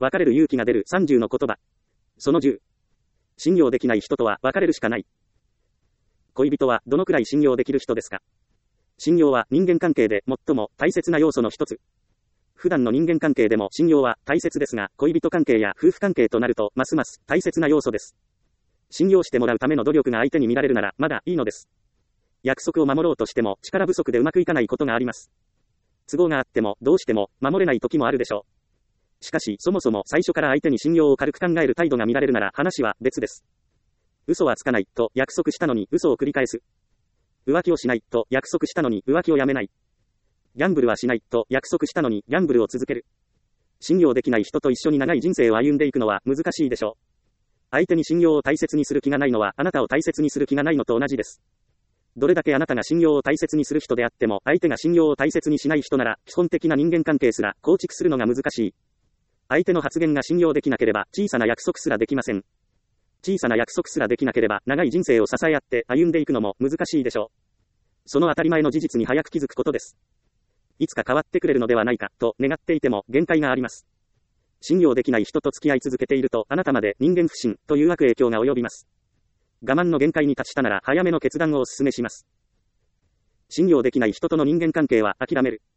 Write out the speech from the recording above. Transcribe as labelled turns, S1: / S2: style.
S1: 別れる勇気が出る30の言葉。その10。信用できない人とは別れるしかない。恋人はどのくらい信用できる人ですか？信用は人間関係で最も大切な要素の一つ。普段の人間関係でも信用は大切ですが、恋人関係や夫婦関係となるとますます大切な要素です。信用してもらうための努力が相手に見られるならまだいいのです。約束を守ろうとしても力不足でうまくいかないことがあります。都合があってもどうしても守れない時もあるでしょう。しかしそもそも最初から相手に信用を軽く考える態度が見られるなら話は別です。嘘はつかないと約束したのに嘘を繰り返す。浮気をしないと約束したのに浮気をやめない。ギャンブルはしないと約束したのにギャンブルを続ける。信用できない人と一緒に長い人生を歩んでいくのは難しいでしょう。相手に信用を大切にする気がないのはあなたを大切にする気がないのと同じです。どれだけあなたが信用を大切にする人であっても相手が信用を大切にしない人なら基本的な人間関係すら構築するのが難しい。相手の発言が信用できなければ小さな約束すらできません。小さな約束すらできなければ長い人生を支え合って歩んでいくのも難しいでしょう。その当たり前の事実に早く気づくことです。いつか変わってくれるのではないかと願っていても限界があります。信用できない人と付き合い続けているとあなたまで人間不信という悪影響が及びます。我慢の限界に達したなら早めの決断をお勧めします。信用できない人との人間関係は諦める。